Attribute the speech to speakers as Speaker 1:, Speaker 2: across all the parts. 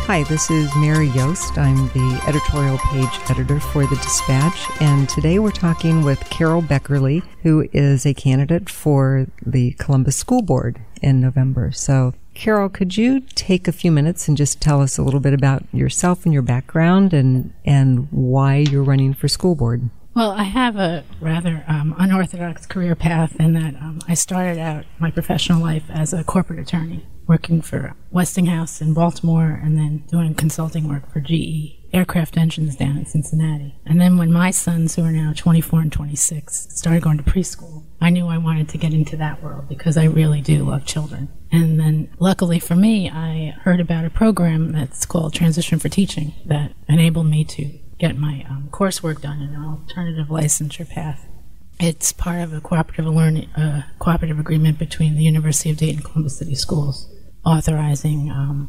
Speaker 1: Hi, this is Mary Yost. I'm the editorial page editor for The Dispatch, and today we're talking with Carol Beckerly, who is a candidate for the Columbus School Board in November. So, Carol, could you take a few minutes and just tell us a little bit about yourself and your background and why you're running for school board?
Speaker 2: Well, I have a rather unorthodox career path in that I started out my professional life as a corporate attorney, working for Westinghouse in Baltimore and then doing consulting work for GE Aircraft Engines down in Cincinnati. And then when my sons, who are now 24 and 26, started going to preschool, I knew I wanted to get into that world because I really do love children. And then luckily for me, I heard about a program that's called Transition for Teaching that enabled me to get my coursework done in an alternative licensure path. It's part of a cooperative agreement between the University of Dayton and Columbus City Schools, authorizing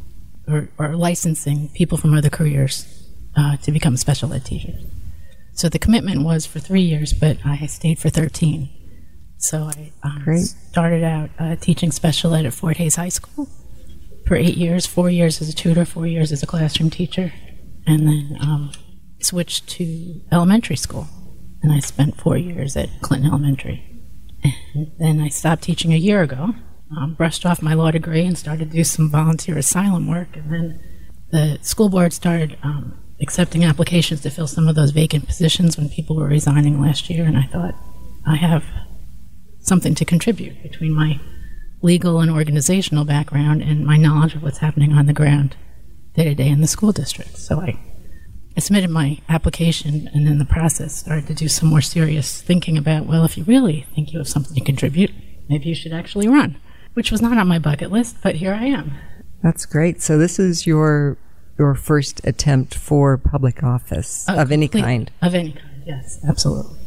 Speaker 2: or licensing people from other careers to become special ed teachers. So the commitment was for 3 years, but I stayed for 13. So I started out teaching special ed at Fort Hays High School for 8 years, 4 years as a tutor, 4 years as a classroom teacher, and then switched to elementary school. And I spent 4 years at Clinton Elementary. And then I stopped teaching a year ago, brushed off my law degree and started to do some volunteer asylum work. And then the school board started accepting applications to fill some of those vacant positions when people were resigning last year. And I thought, I have something to contribute between my legal and organizational background and my knowledge of what's happening on the ground day to day in the school district. So I submitted my application, and in the process started to do some more serious thinking about, well, if you really think you have something to contribute, maybe you should actually run, which was not on my bucket list, but here I am.
Speaker 1: That's great. So this is your first attempt for public office of any kind?
Speaker 2: Of any kind, yes, absolutely.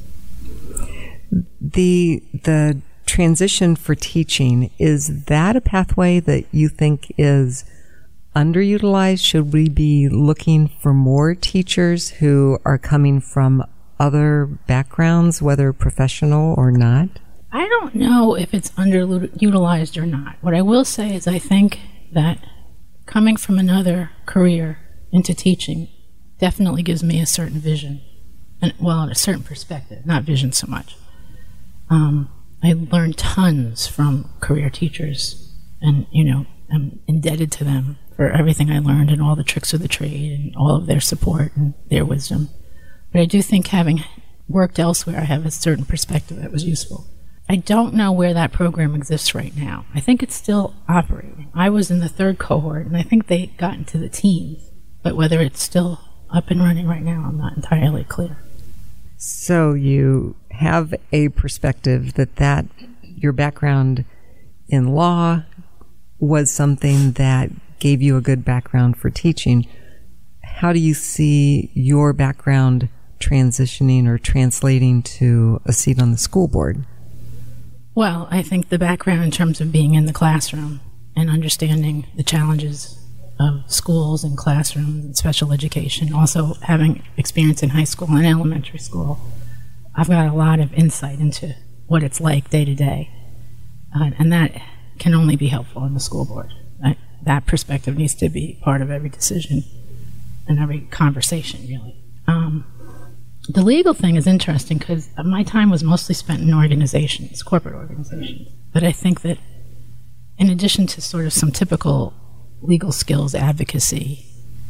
Speaker 1: The transition for teaching, is that a pathway that you think is underutilized? Should we be looking for more teachers who are coming from other backgrounds, whether professional or not?
Speaker 2: I don't know if it's underutilized or not. What I will say is I think that coming from another career into teaching definitely gives me a certain vision, and a certain perspective, not vision so much. I learned tons from career teachers, and, I'm indebted to them for everything I learned and all the tricks of the trade and all of their support and their wisdom. But I do think having worked elsewhere, I have a certain perspective that was useful. I don't know where that program exists right now. I think it's still operating. I was in the third cohort, and I think they got into the teens. But whether it's still up and running right now, I'm not entirely clear.
Speaker 1: So you have a perspective that your background in law was something that gave you a good background for teaching. How do you see your background transitioning or translating to a seat on the school board?
Speaker 2: Well, I think the background in terms of being in the classroom and understanding the challenges of schools and classrooms and special education, also having experience in high school and elementary school, I've got a lot of insight into what it's like day to day. And that can only be helpful in the school board. That perspective needs to be part of every decision and every conversation, really. The legal thing is interesting because my time was mostly spent in organizations, corporate organizations. But I think that in addition to sort of some typical legal skills, advocacy,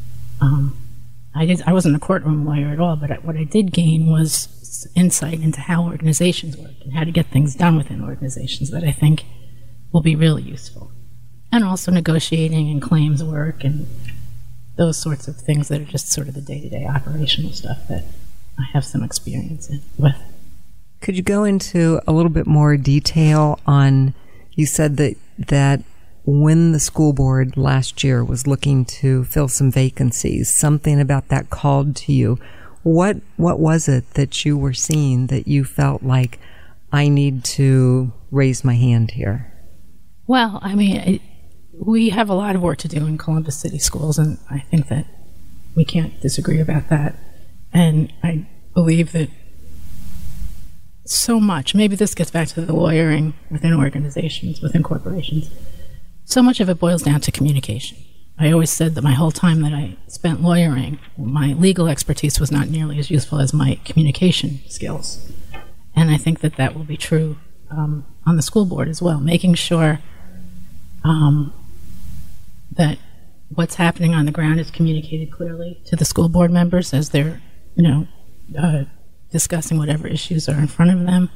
Speaker 2: I wasn't a courtroom lawyer at all, but what I did gain was insight into how organizations work and how to get things done within organizations that I think will be really useful. And also negotiating and claims work and those sorts of things that are just sort of the day-to-day operational stuff that I have some experience with.
Speaker 1: Could you go into a little bit more detail on, you said that when the school board last year was looking to fill some vacancies, something about that called to you. What was it that you were seeing that you felt like, I need to raise my hand here?
Speaker 2: Well, I mean, we have a lot of work to do in Columbus City Schools, and I think that we can't disagree about that. And I believe that so much, maybe this gets back to the lawyering within organizations, within corporations, so much of it boils down to communication. I always said that my whole time that I spent lawyering, my legal expertise was not nearly as useful as my communication skills. And I think that that will be true on the school board as well, making sure that what's happening on the ground is communicated clearly to the school board members as they're, discussing whatever issues are in front of them.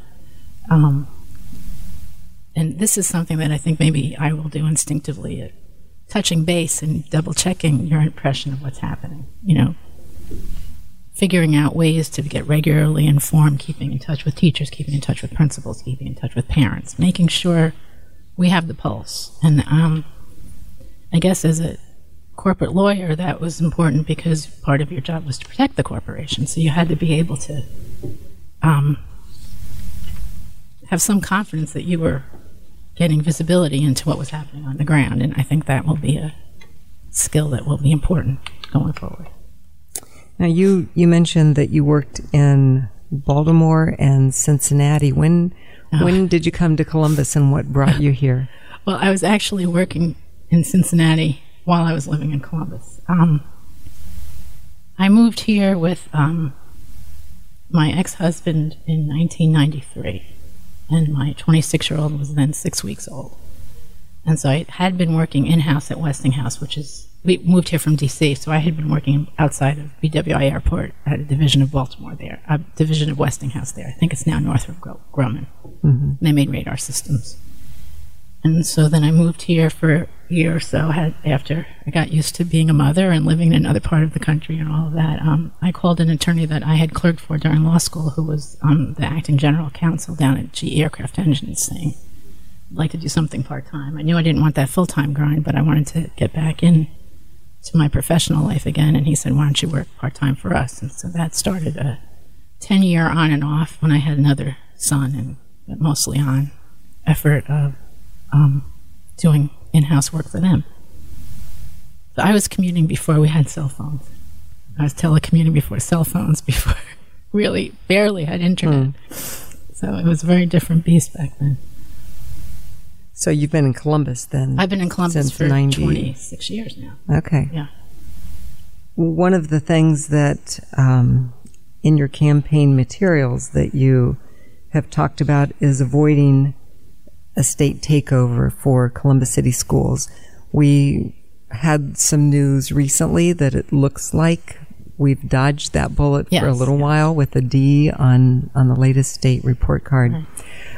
Speaker 2: And this is something that I think maybe I will do instinctively, touching base and double checking your impression of what's happening, figuring out ways to get regularly informed, keeping in touch with teachers, keeping in touch with principals, keeping in touch with parents, making sure we have the pulse. And I guess as a corporate lawyer, that was important because part of your job was to protect the corporation. So you had to be able to have some confidence that you were getting visibility into what was happening on the ground. And I think that will be a skill that will be important going forward.
Speaker 1: Now, you mentioned that you worked in Baltimore and Cincinnati. When did you come to Columbus, and what brought you here?
Speaker 2: Well, I was actually working in Cincinnati while I was living in Columbus. I moved here with my ex-husband in 1993, and my 26-year-old was then 6 weeks old. And so I had been working in-house at Westinghouse, we moved here from D.C., so I had been working outside of BWI Airport at a division of Baltimore there, a division of Westinghouse there. I think it's now Northrop Grumman. Mm-hmm. They made radar systems. And so then I moved here for a year or so after I got used to being a mother and living in another part of the country and all of that. I called an attorney that I had clerked for during law school, who was the acting general counsel down at GE Aircraft Engines, saying, I'd like to do something part-time. I knew I didn't want that full-time grind, but I wanted to get back in to my professional life again. And he said, why don't you work part-time for us? And so that started a 10-year on and off when I had another son, and mostly on effort of doing in-house work for them. So I was commuting before we had cell phones. I was telecommuting before cell phones, before really barely had internet. So it was a very different beast back then.
Speaker 1: So you've been in Columbus then?
Speaker 2: I've been in Columbus for 26 years now.
Speaker 1: Okay.
Speaker 2: Yeah.
Speaker 1: One of the things that in your campaign materials that you have talked about is avoiding a state takeover for Columbus City Schools. We had some news recently that it looks like we've dodged that bullet for a little while with a D on the latest state report card. Right.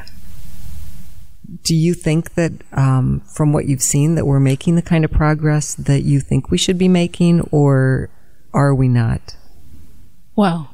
Speaker 1: Do you think that from what you've seen that we're making the kind of progress that you think we should be making, or are we not?
Speaker 2: Well,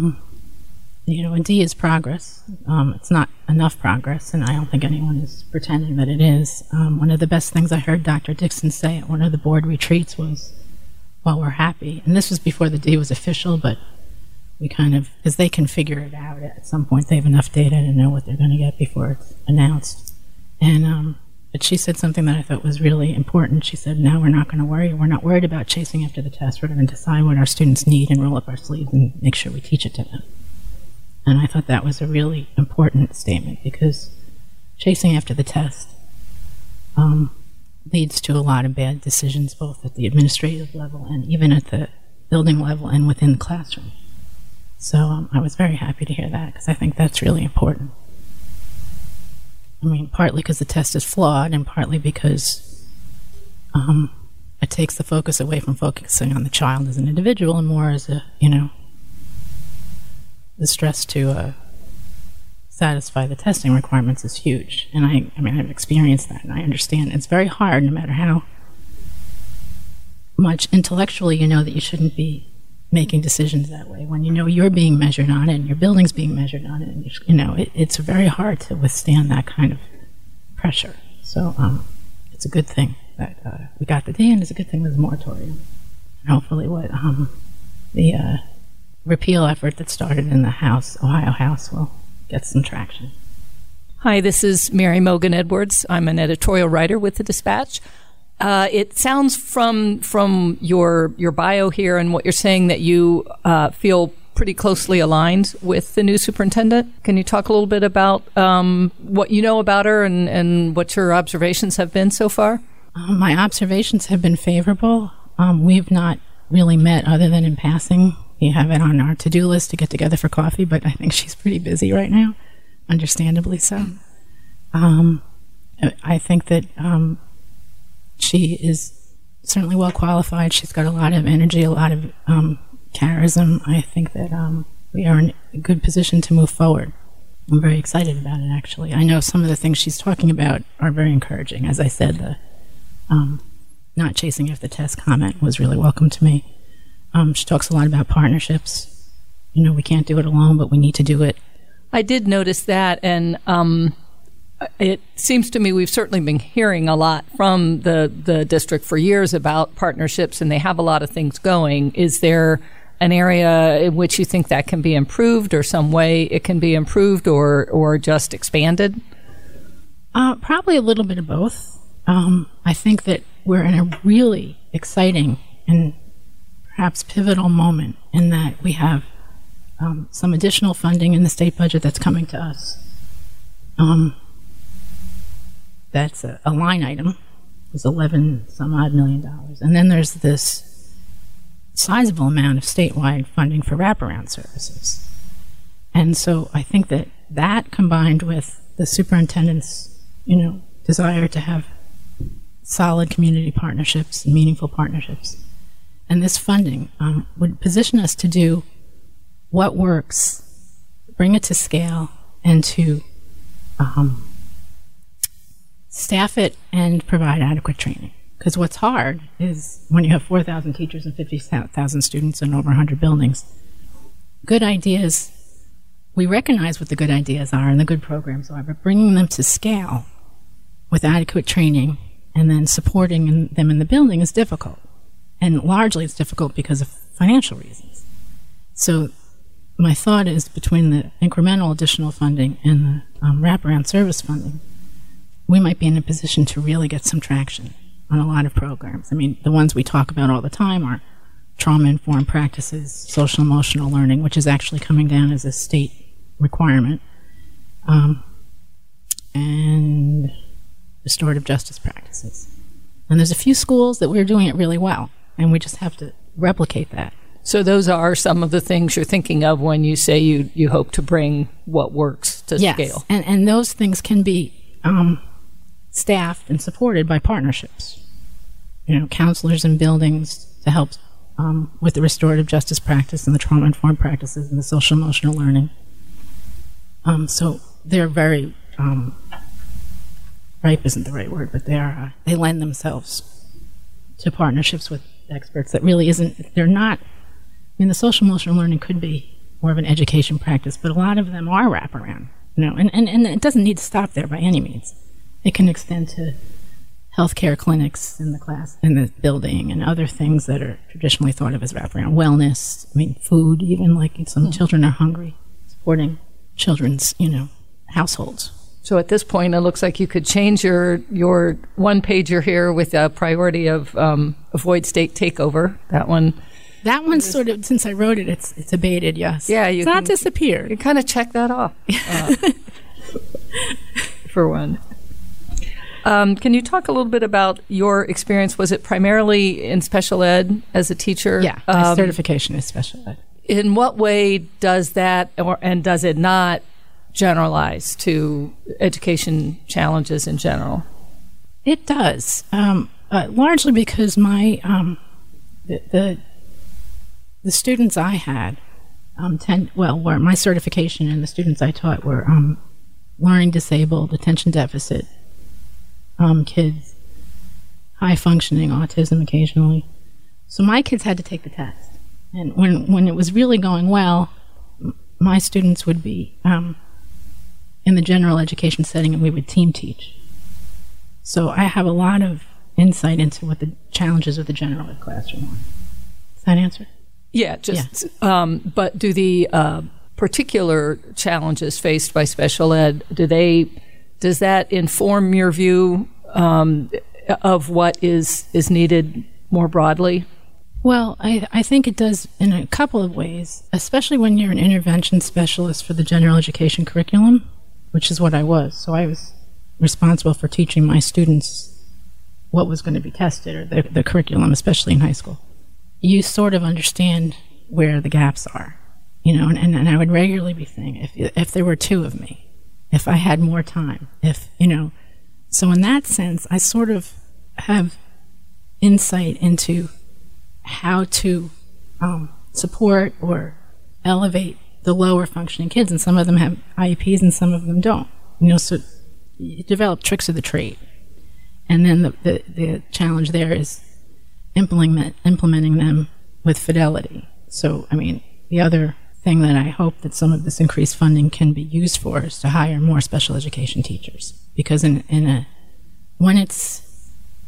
Speaker 2: a D is progress. It's not enough progress, and I don't think anyone is pretending that it is. One of the best things I heard Dr. Dixon say at one of the board retreats was, well, we're happy. And this was before the D was official, but we because they can figure it out at some point. They have enough data to know what they're going to get before it's announced. And but she said something that I thought was really important. She said, now we're not going to worry. We're not worried about chasing after the test. We're going to decide what our students need and roll up our sleeves and make sure we teach it to them. And I thought that was a really important statement, because chasing after the test leads to a lot of bad decisions, both at the administrative level and even at the building level and within the classroom. So I was very happy to hear that, because I think that's really important. I mean, partly because the test is flawed, and partly because it takes the focus away from focusing on the child as an individual and more as the stress to satisfy the testing requirements is huge. And I've experienced that, and I understand it's very hard, no matter how much intellectually you know that you shouldn't be making decisions that way. When you know you're being measured on it and your building's being measured on it, and it's very hard to withstand that kind of pressure. So it's a good thing that we got the D, and it's a good thing there's a moratorium. And hopefully what the repeal effort that started in the Ohio House will get some traction.
Speaker 3: Hi, this is Mary Mogan Edwards. I'm an editorial writer with the Dispatch. It sounds from your bio here and what you're saying that you feel pretty closely aligned with the new superintendent. Can you talk a little bit about what you know about her and what your observations have been so far?
Speaker 2: My observations have been favorable. We've not really met other than in passing. We have it on our to-do list to get together for coffee, but I think she's pretty busy right now, understandably so. I think that she is certainly well qualified. She's got a lot of energy, a lot of charism. I think that we are in a good position to move forward. I'm very excited about it, actually. I know some of the things she's talking about are very encouraging. As I said, the not chasing after the test comment was really welcome to me. She talks a lot about partnerships. You know, we can't do it alone, but we need to do it.
Speaker 3: I did notice that, and it seems to me we've certainly been hearing a lot from the district for years about partnerships, and they have a lot of things going. Is there an area in which you think that can be improved, or some way it can be improved or just expanded?
Speaker 2: Probably a little bit of both. I think that we're in a really exciting and perhaps pivotal moment in that we have some additional funding in the state budget that's coming to us. That's a line item. It's $11 million. And then there's this sizable amount of statewide funding for wraparound services. And so I think that that combined with the superintendent's, desire to have solid community partnerships, meaningful partnerships, and this funding would position us to do what works, bring it to scale, and to staff it and provide adequate training. Because what's hard is when you have 4,000 teachers and 50,000 students and over 100 buildings, good ideas, we recognize what the good ideas are and the good programs are, but bringing them to scale with adequate training and then supporting them in the building is difficult. And largely it's difficult because of financial reasons. So my thought is between the incremental additional funding and the wraparound service funding, we might be in a position to really get some traction on a lot of programs. I mean, the ones we talk about all the time are trauma-informed practices, social-emotional learning, which is actually coming down as a state requirement, and restorative justice practices. And there's a few schools that we're doing it really well, and we just have to replicate that.
Speaker 3: So those are some of the things you're thinking of when you say you hope to bring what works to scale.
Speaker 2: And those things can be staffed and supported by partnerships. Counselors in buildings to help with the restorative justice practice and the trauma-informed practices and the social-emotional learning. So they're very ripe isn't the right word, but they lend themselves to partnerships with experts that really they're not. I mean, the social-emotional learning could be more of an education practice, but a lot of them are wraparound. And it doesn't need to stop there by any means. It can extend to healthcare clinics in the building, and other things that are traditionally thought of as wraparound. Wellness, food, even like some children are hungry, supporting children's, households.
Speaker 3: So at this point, it looks like you could change your one pager here with a priority of avoid state takeover. That one's sort of, since I wrote it, it's abated. Yes.
Speaker 2: Yeah, it's not disappeared.
Speaker 3: You kind of check that off for one. Can you talk a little bit about your experience? Was it primarily in special ed as a teacher?
Speaker 2: Yeah, my certification is special ed.
Speaker 3: In what way does that, and does it not, generalize to education challenges in general?
Speaker 2: It does, largely because my the students I had were my certification, and the students I taught were learning disabled, attention deficit kids, high functioning, autism occasionally. So my kids had to take the test, and when it was really going well, my students would be in the general education setting, and we would team teach. So I have a lot of insight into what the challenges of the general ed classroom are. Does that answer?
Speaker 3: Yeah, but do the particular challenges faced by special ed, does that inform your view of what is needed more broadly?
Speaker 2: Well, I think it does in a couple of ways, especially when you're an intervention specialist for the general education curriculum, which is what I was. So I was responsible for teaching my students what was going to be tested or the curriculum, especially in high school, you sort of understand where the gaps are, you know, and I would regularly be saying, if there were two of me, if I had more time, if, you know, so in that sense, I sort of have insight into how to support or elevate the lower functioning kids, and some of them have IEPs and some of them don't, you know, so you develop tricks of the trade. And then the challenge there is implementing them with fidelity. So, I mean, the other thing that I hope that some of this increased funding can be used for is to hire more special education teachers. Because when it's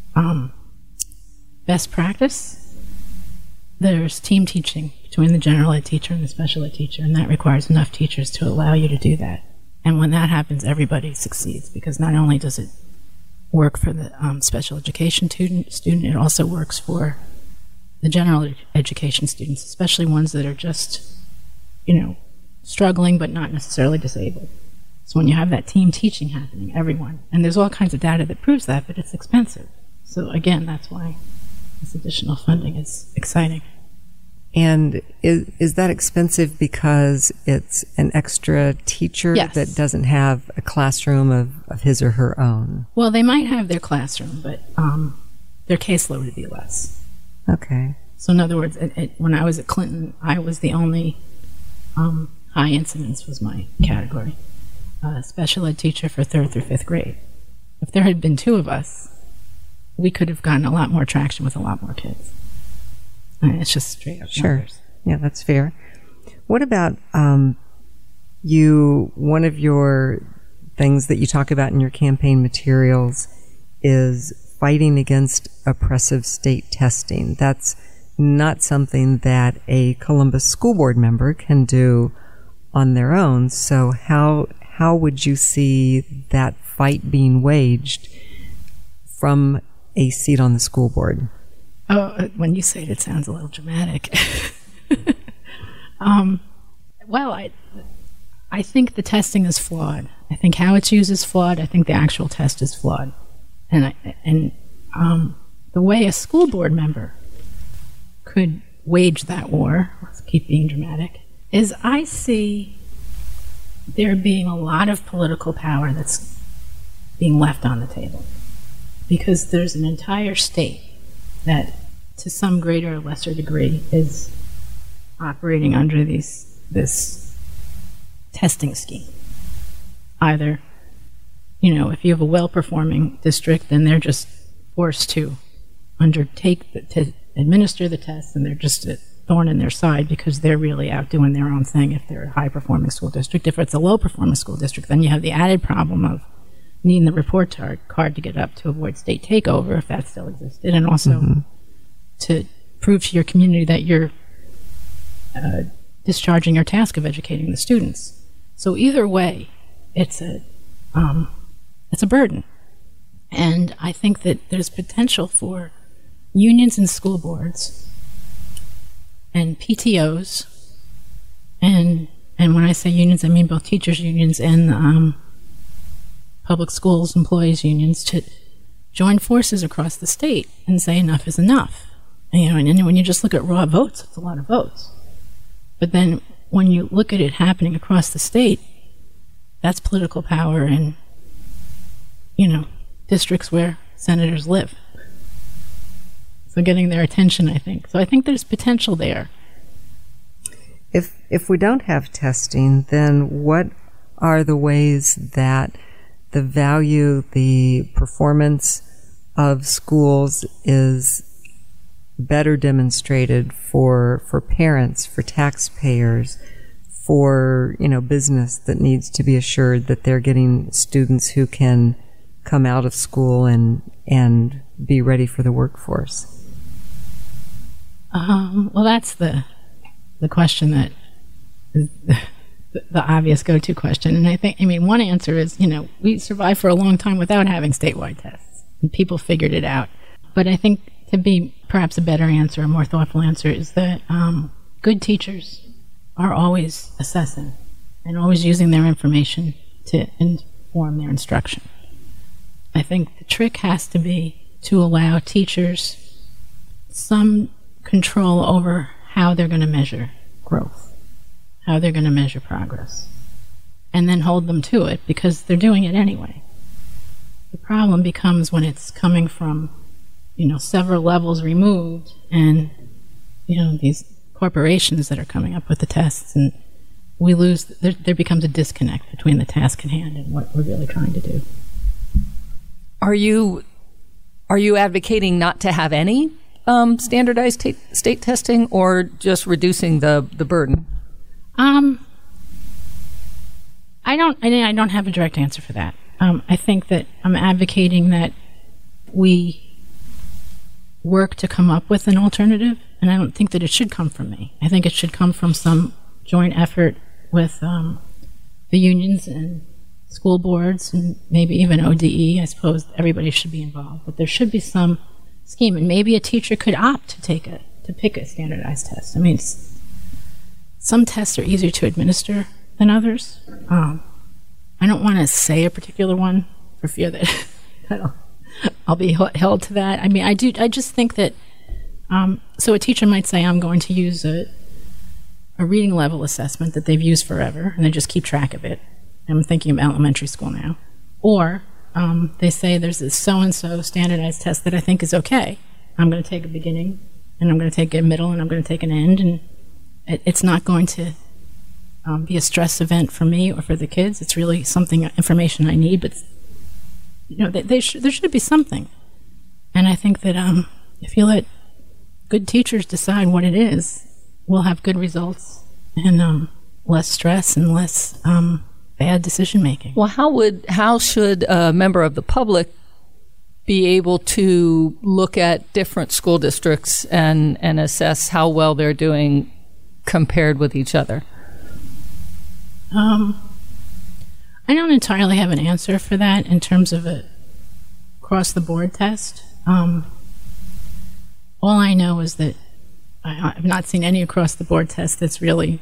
Speaker 2: best practice, there's team teaching between the general ed teacher and the special ed teacher, and that requires enough teachers to allow you to do that. And when that happens, everybody succeeds, because not only does it work for the special education student, it also works for the general education students, especially ones that are just, you know, struggling but not necessarily disabled. So when you have that team teaching happening, everyone, and there's all kinds of data that proves that, but it's expensive. So again, that's why this additional funding is exciting.
Speaker 1: And is that expensive because it's an extra teacher
Speaker 2: Yes.
Speaker 1: that doesn't have a classroom of his or her own?
Speaker 2: Well, they might have their classroom, but their caseload would be less.
Speaker 1: Okay.
Speaker 2: So in other words, when I was at Clinton, I was the only high incidence was my category. Special ed teacher for 3rd through 5th grade. If there had been two of us, we could have gotten a lot more traction with a lot more kids. It's just straight up numbers.
Speaker 1: Yeah, that's fair. What about one of your things that you talk about in your campaign materials is fighting against oppressive state testing. That's not something that a Columbus School Board member can do on their own. So how would you see that fight being waged from a seat on the school board?
Speaker 2: Oh, when you say it sounds a little dramatic. Well, I think the testing is flawed. I think how it's used is flawed. I think the actual test is flawed. And the way a school board member could wage that war, let's keep being dramatic, is I see there being a lot of political power that's being left on the table. Because there's an entire state that, to some greater or lesser degree, is operating under this testing scheme. Either, you know, if you have a well-performing district, then they're just forced to to administer the tests, and they're just a thorn in their side because they're really out doing their own thing if they're a high-performing school district. If it's a low-performing school district, then you have the added problem of needing the report card to get up to avoid state takeover, if that still existed, and also to prove to your community that you're discharging your task of educating the students. So either way, it's a burden. And I think that there's potential for unions and school boards and PTOs, and when I say unions, I mean both teachers' unions and public schools employees unions, to join forces across the state and say enough is enough. And when you just look at raw votes, it's a lot of votes. But then when you look at it happening across the state, that's political power in, districts where senators live. So getting their attention, I think. So I think there's potential there.
Speaker 1: If we don't have testing, then what are the ways that the value, the performance of schools is better demonstrated for parents, for taxpayers, for business that needs to be assured that they're getting students who can come out of school and be ready for the workforce?
Speaker 2: Well, that's the question that is the obvious go-to question. And I think, one answer is, we survived for a long time without having statewide tests, and people figured it out. But I think to be perhaps a better answer, a more thoughtful answer, is that good teachers are always assessing and always using their information to inform their instruction. I think the trick has to be to allow teachers some control over how they're going to measure growth, how they're going to measure progress, and then hold them to it because they're doing it anyway. The problem becomes when it's coming from, several levels removed and, these corporations that are coming up with the tests, and we lose, there becomes a disconnect between the task in hand and what we're really trying to do.
Speaker 3: Are you advocating not to have any standardized state testing, or just reducing the burden?
Speaker 2: I don't have a direct answer for that. I think that I'm advocating that we work to come up with an alternative, and I don't think that it should come from me. I think it should come from some joint effort with the unions and school boards and maybe even ODE. I suppose everybody should be involved, but there should be some scheme, and maybe a teacher could opt to pick a standardized test. I mean, some tests are easier to administer than others. I don't want to say a particular one for fear that I'll be held to that. I mean, I just think that, so a teacher might say, I'm going to use a reading level assessment that they've used forever, and they just keep track of it. I'm thinking of elementary school now. Or they say there's this so-and-so standardized test that I think is okay. I'm going to take a beginning, and I'm going to take a middle, and I'm going to take an end, and it's not going to be a stress event for me or for the kids. It's really information I need, but there should be something. And I think that if you let good teachers decide what it is, we'll have good results and less stress and less bad decision making.
Speaker 3: Well, how should a member of the public be able to look at different school districts and assess how well they're doing compared with each other?
Speaker 2: I don't entirely have an answer for that in terms of a across-the-board test. All I know is that I've not seen any across-the-board test that's really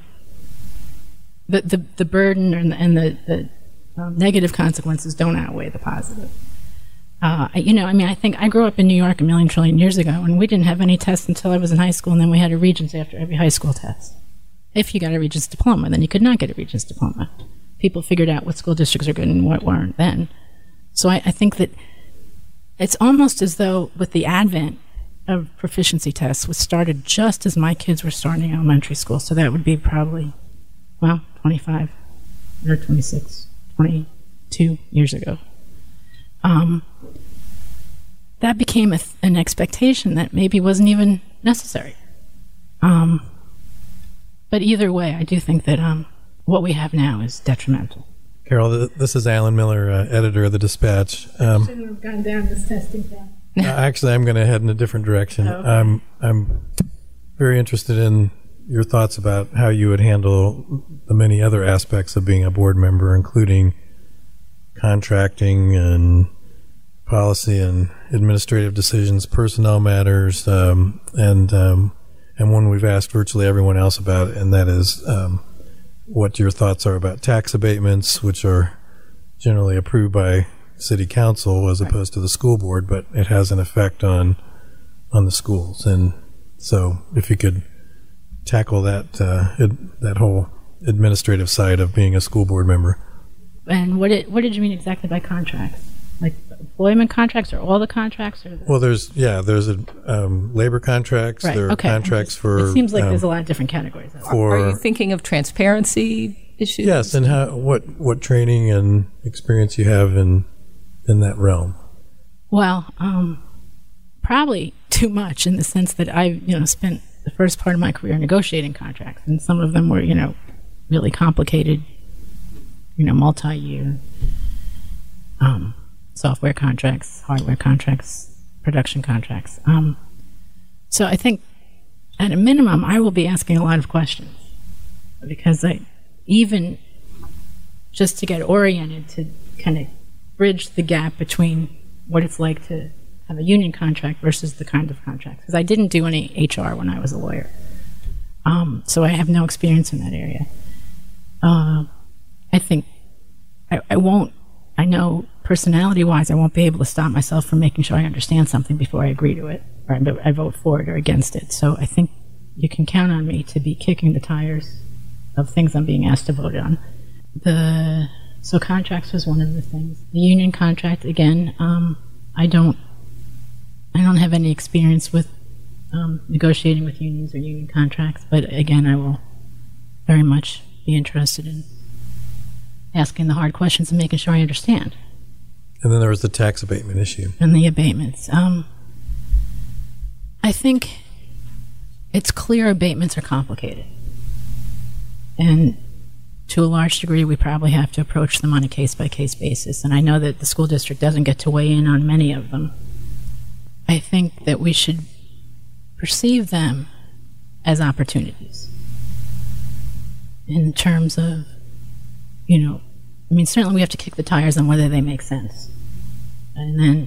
Speaker 2: the burden and the negative consequences don't outweigh the positive. I think I grew up in New York a million trillion years ago, and we didn't have any tests until I was in high school, and then we had a Regents after every high school test. If you got a Regents diploma, then you could not get a Regents diploma. People figured out what school districts are good and what weren't then. So I think that it's almost as though with the advent of proficiency tests, which started just as my kids were starting elementary school, so that would be probably, 25 or 26, 22 years ago. That became an expectation that maybe wasn't even necessary. But either way, I do think that what we have now is detrimental.
Speaker 4: Carol, this is Alan Miller, editor of the Dispatch.
Speaker 2: Shouldn't have gone down this testing path.
Speaker 4: Actually, I'm going to head in a different direction.
Speaker 2: Oh, okay.
Speaker 4: I'm very interested in your thoughts about how you would handle the many other aspects of being a board member, including contracting and policy and administrative decisions, personnel matters, and one we've asked virtually everyone else about, and that is what your thoughts are about tax abatements, which are generally approved by city council as opposed to the school board, but it has an effect on the schools. And so if you could tackle that that whole administrative side of being a school board member.
Speaker 2: And what did you mean exactly by contracts? Like employment contracts, or all the contracts? Or
Speaker 4: Well, there's labor contracts.
Speaker 2: Right,
Speaker 4: There are
Speaker 2: okay.
Speaker 4: contracts for.
Speaker 2: It seems like there's a lot of different categories.
Speaker 3: Are you thinking of transparency issues?
Speaker 4: Yes, and what training and experience you have in that realm?
Speaker 2: Well, probably too much, in the sense that I've spent the first part of my career negotiating contracts, and some of them were really complicated, multi-year software contracts, hardware contracts, production contracts. So I think at a minimum I will be asking a lot of questions, because even just to get oriented to kind of bridge the gap between what it's like to have a union contract versus the kind of contract, because I didn't do any HR when I was a lawyer, so I have no experience in that area. I think I won't I know personality-wise I won't be able to stop myself from making sure I understand something before I agree to it, or I vote for it or against it. So I think you can count on me to be kicking the tires of things I'm being asked to vote on. So contracts was one of the things. The union contract, again, I don't have any experience with negotiating with unions or union contracts, but again, I will very much be interested in asking the hard questions and making sure I understand.
Speaker 4: And then there was the tax abatement issue.
Speaker 2: And the abatements. I think it's clear abatements are complicated. And to a large degree, we probably have to approach them on a case-by-case basis. And I know that the school district doesn't get to weigh in on many of them. I think that we should perceive them as opportunities in terms of, certainly we have to kick the tires on whether they make sense. And then,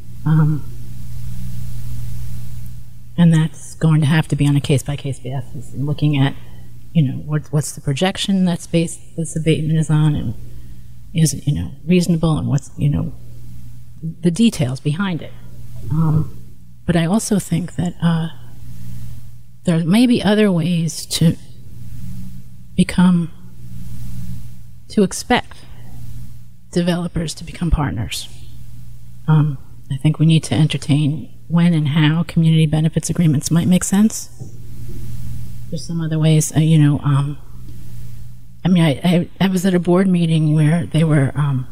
Speaker 2: and that's going to have to be on a case-by-case basis and looking at, what's the projection that space this abatement is on, and is it, reasonable, and what's, the details behind it. But I also think that there may be other ways to expect developers to become partners. I think we need to entertain when and how community benefits agreements might make sense. There's some other ways, I was at a board meeting where they were, I'm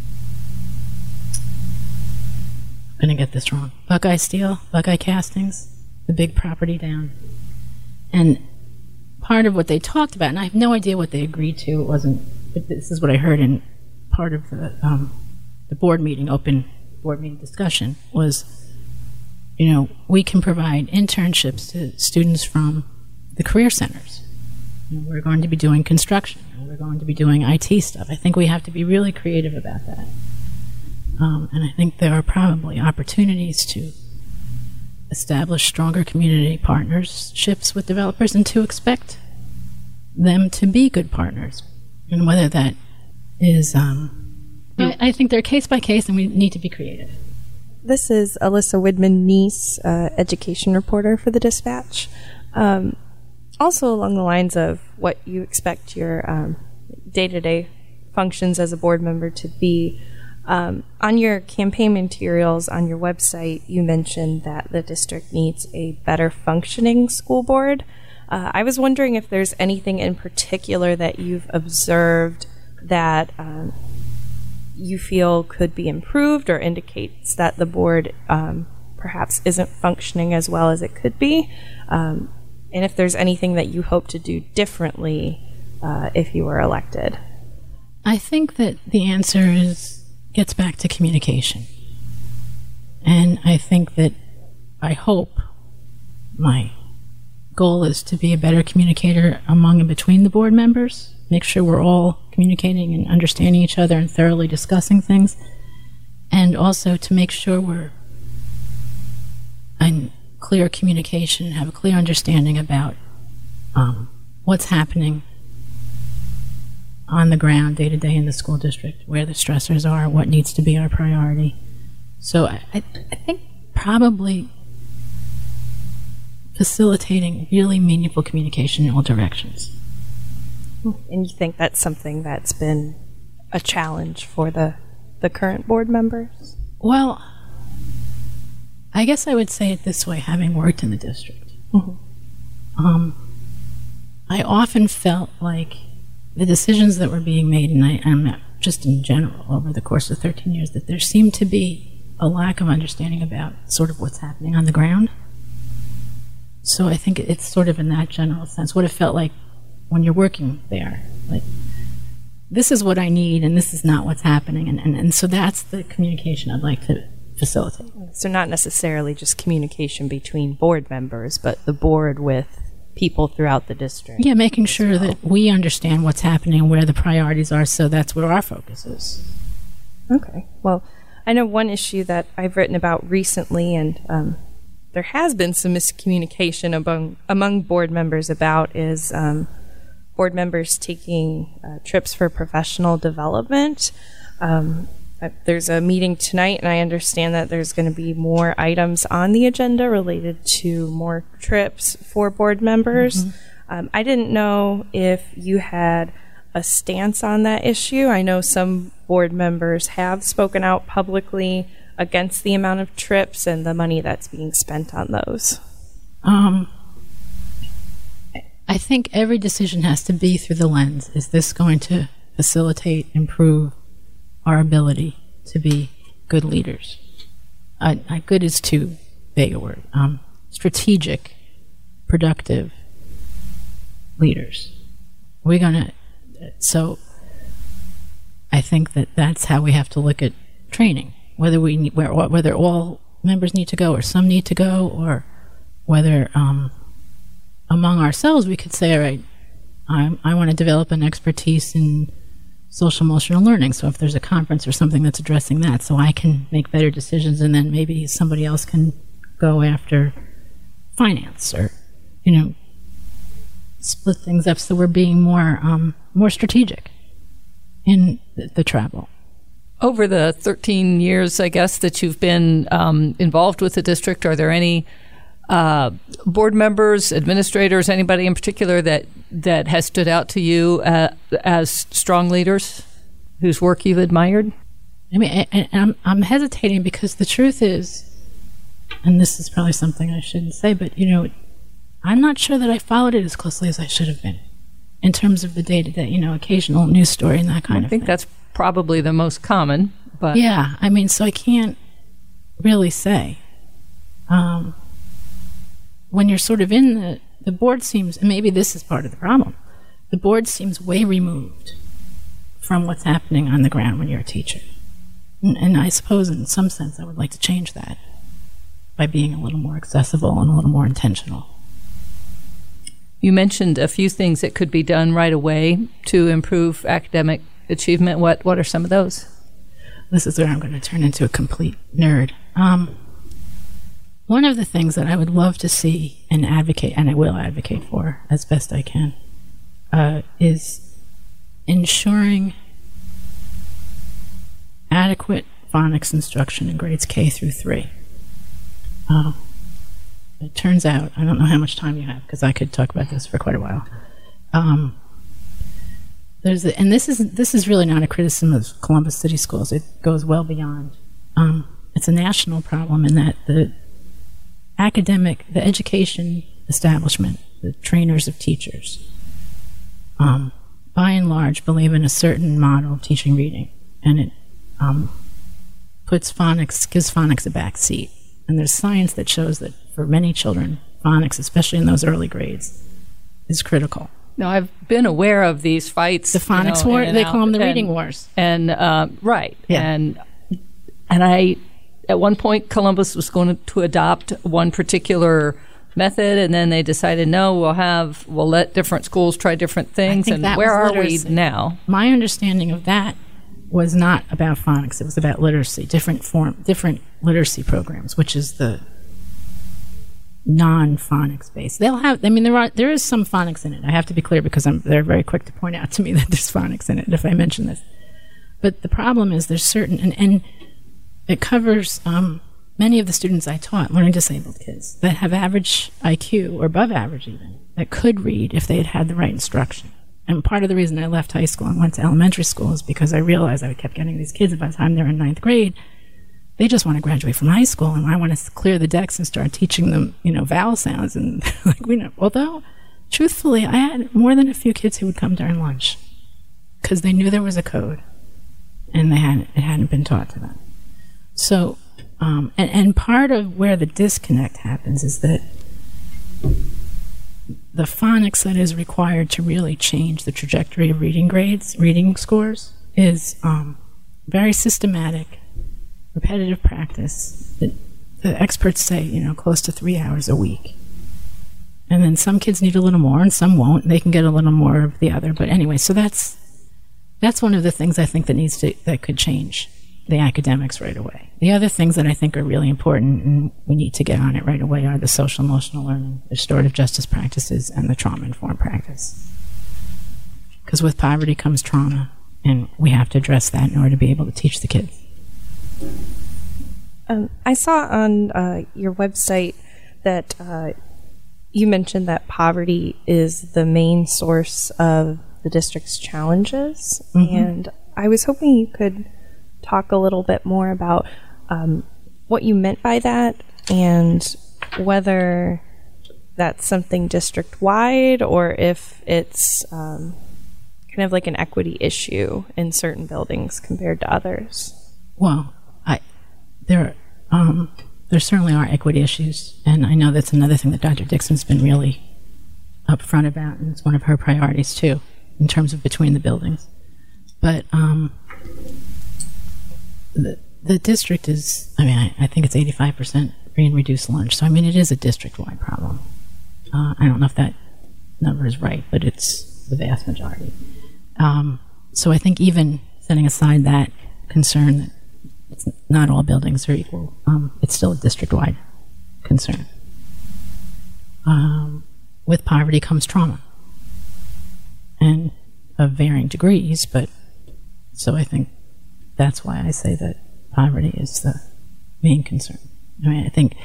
Speaker 2: going to get this wrong, Buckeye Steel, Buckeye Castings, the big property down. And part of what they talked about, and I have no idea what they agreed to, it wasn't, but this is what I heard in part of the board meeting, open board meeting discussion, was, we can provide internships to students from the career centers. We're going to be doing construction, we're going to be doing IT stuff. I think we have to be really creative about that. And I think there are probably opportunities to establish stronger community partnerships with developers and to expect them to be good partners. And whether that is, I think they're case by case and we need to be creative.
Speaker 5: This is Alyssa Widman-Neese, education reporter for the Dispatch. Also along the lines of what you expect your day-to-day functions as a board member to be, on your campaign materials on your website, you mentioned that the district needs a better functioning school board. I was wondering if there's anything in particular that you've observed that you feel could be improved or indicates that the board perhaps isn't functioning as well as it could be, and if there's anything that you hope to do differently if you were elected.
Speaker 2: I think that the answer gets back to communication. And I think that I hope my goal is to be a better communicator among and between the board members, make sure we're all communicating and understanding each other and thoroughly discussing things, and also to make sure we're in clear communication, have a clear understanding about what's happening on the ground day to day in the school district, where the stressors are, what needs to be our priority. So I think probably facilitating really meaningful communication in all directions.
Speaker 5: And you think that's something that's been a challenge for the current board members?
Speaker 2: Well, I guess I would say it this way, having worked in the district. Mm-hmm. I often felt like the decisions that were being made, and I'm not just in general over the course of 13 years, that there seemed to be a lack of understanding about sort of what's happening on the ground. So I think it's sort of in that general sense, what it felt like when you're working there. Like, this is what I need, and this is not what's happening. And so that's the communication I'd like to facilitate.
Speaker 5: So not necessarily just communication between board members, but the board with people throughout the district.
Speaker 2: Yeah, making sure that we understand what's happening and where the priorities are, so that's where our focus is.
Speaker 5: Okay. Well, I know one issue that I've written about recently, and there has been some miscommunication among board members about, is board members taking trips for professional development. there's a meeting tonight, and I understand that there's going to be more items on the agenda related to more trips for board members. I didn't know if you had a stance on that issue. I know some board members have spoken out publicly against the amount of trips and the money that's being spent on those.
Speaker 2: I think every decision has to be through the lens. Is this going to facilitate, improve our ability to be good leaders? Good is too vague a word. Strategic, productive leaders. So I think that's how we have to look at training. Whether all members need to go or some need to go, or whether among ourselves we could say, all right, I want to develop an expertise in social emotional learning. So if there's a conference or something that's addressing that, so I can make better decisions, and then maybe somebody else can go after finance, or split things up so we're being more strategic in the travel.
Speaker 3: Over the 13 years, I guess, that you've been involved with the district, are there any board members, administrators, anybody in particular that has stood out to you as strong leaders whose work you've admired?
Speaker 2: I mean, I'm hesitating because the truth is, and this is probably something I shouldn't say, but I'm not sure that I followed it as closely as I should have been in terms of the day-to-day, occasional news story and that kind of thing.
Speaker 3: I think that's probably the most common, but
Speaker 2: yeah, I mean, so I can't really say. When you're sort of in the board seems, and maybe this is part of the problem, the board seems way removed from what's happening on the ground when you're a teacher. And I suppose in some sense I would like to change that by being a little more accessible and a little more intentional.
Speaker 3: You mentioned a few things that could be done right away to improve academic achievement. What are some of those?
Speaker 2: This is where I'm going to turn into a complete nerd. One of the things that I would love to see and advocate, and I will advocate for as best I can, is ensuring adequate phonics instruction in grades K through 3. It turns out, I don't know how much time you have because I could talk about this for quite a while. This is really not a criticism of Columbus City Schools. It goes well beyond. It's a national problem in that the education establishment, the trainers of teachers, by and large believe in a certain model of teaching reading, and it gives phonics a back seat. And there's science that shows that for many children, phonics, especially in those early grades, is critical.
Speaker 3: No, I've been aware of these fights.
Speaker 2: The phonics war, they call them the reading wars.
Speaker 3: And right. Yeah. And I, at one point, Columbus was going to adopt one particular method, and then they decided, no, we'll let different schools try different things. And where are we now? My
Speaker 2: understanding of that was not about phonics. It was about literacy, different literacy programs, which is the non-phonics based. There is some phonics in it. I have to be clear because they're very quick to point out to me that there's phonics in it if I mention this. But the problem is there's certain, and it covers many of the students I taught, learning disabled kids, that have average IQ or above average even, that could read if they had the right instruction. And part of the reason I left high school and went to elementary school is because I realized I kept getting these kids by the time they're in 9th grade. They just want to graduate from high school, and I want to clear the decks and start teaching them, vowel sounds. And although, truthfully, I had more than a few kids who would come during lunch because they knew there was a code, and it hadn't been taught to them. So, and part of where the disconnect happens is that the phonics that is required to really change the trajectory of reading scores, is very systematic, repetitive practice that the experts say, close to 3 hours a week. And then some kids need a little more and some won't. They can get a little more of the other. But anyway, so that's one of the things I think that could change the academics right away. The other things that I think are really important, and we need to get on it right away, are the social emotional learning, the restorative justice practices, and the trauma-informed practice. Because with poverty comes trauma, and we have to address that in order to be able to teach the kids.
Speaker 5: I saw on your website that you mentioned that poverty is the main source of the district's challenges, and I was hoping you could talk a little bit more about what you meant by that and whether that's something district-wide or if it's kind of like an equity issue in certain buildings compared to others.
Speaker 2: Well, there certainly are equity issues, and I know that's another thing that Dr. Dixon's been really upfront about, and it's one of her priorities too, in terms of between the buildings. But the district is, I think it's 85% free and reduced lunch, so it is a district-wide problem. I don't know if that number is right, but it's the vast majority. So I think even setting aside that concern that it's not all buildings are equal, it's still a district-wide concern. With poverty comes trauma, and of varying degrees, but so I think that's why I say that poverty is the main concern. I think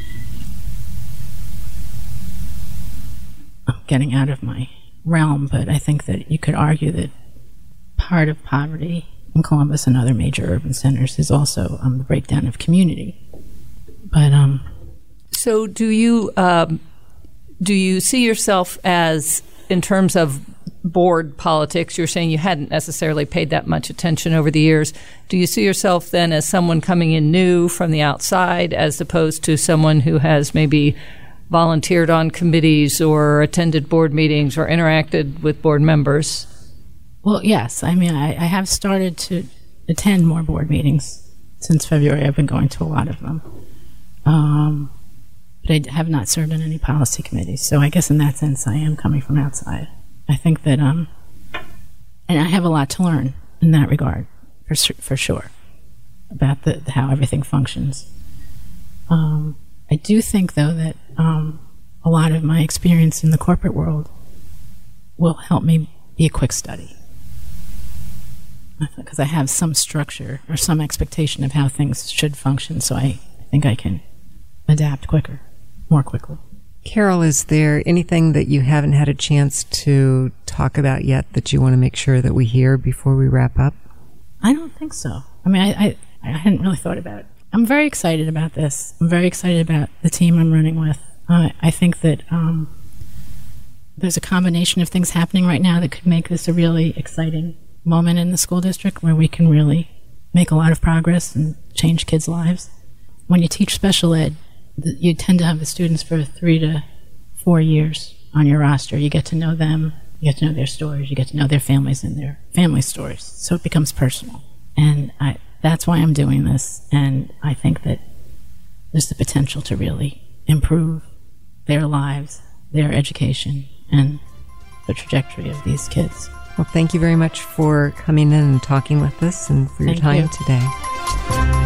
Speaker 2: I'm getting out of my realm, but I think that you could argue that part of poverty in Columbus and other major urban centers is also the breakdown of community. But
Speaker 3: so do you see yourself as, in terms of board politics, you're saying you hadn't necessarily paid that much attention over the years. Do you see yourself then as someone coming in new from the outside as opposed to someone who has maybe volunteered on committees or attended board meetings or interacted with board members?
Speaker 2: Well, yes. I have started to attend more board meetings since February. I've been going to a lot of them. But I have not served in any policy committees. So I guess in that sense, I am coming from outside. I think that, and I have a lot to learn in that regard, for sure, about how everything functions. I do think, though, that a lot of my experience in the corporate world will help me be a quick study, because I have some structure or some expectation of how things should function, so I think I can adapt more quickly.
Speaker 1: Carol, is there anything that you haven't had a chance to talk about yet that you want to make sure that we hear before we wrap up?
Speaker 2: I don't think so. I hadn't really thought about it. I'm very excited about this. I'm very excited about the team I'm running with. I think that there's a combination of things happening right now that could make this a really exciting moment in the school district where we can really make a lot of progress and change kids' lives. When you teach special ed, you tend to have the students for 3 to 4 years on your roster. You get to know them, you get to know their stories, you get to know their families and their family stories. So it becomes personal. And that's why I'm doing this. And I think that there's the potential to really improve their lives, their education, and the trajectory of these kids.
Speaker 1: Well, thank you very much for coming in and talking with us and for your time today.